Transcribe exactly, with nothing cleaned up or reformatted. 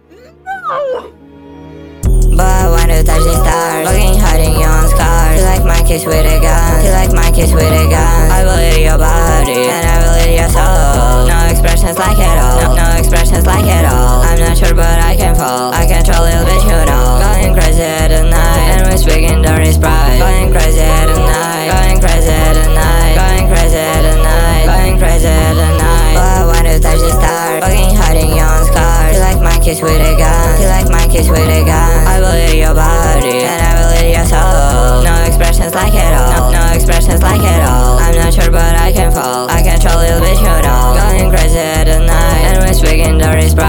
But I want to touch the stars, fucking hiding your scars. Feel like my kiss with a gun, feel like my kiss with a gun. I will eat your body, and I will eat your soul. No expressions like it all, no, no expressions like it all. I'm not sure but I can fall, I control little bitch you know. Going crazy at the night, and we're speaking dirty sprite. Going crazy at the night, going crazy at the night, going crazy at the night, going crazy at the night. But I want to touch the stars, fucking hiding your scars. Feel like my kiss with a gun, feel like my kiss with a gun. I will eat your body, and I will eat your soul. No expressions like it all, no, no expressions like it all. I'm not sure but I can fall, I control little bitch you know. Going crazy at the night, and we're speaking dirty sprite.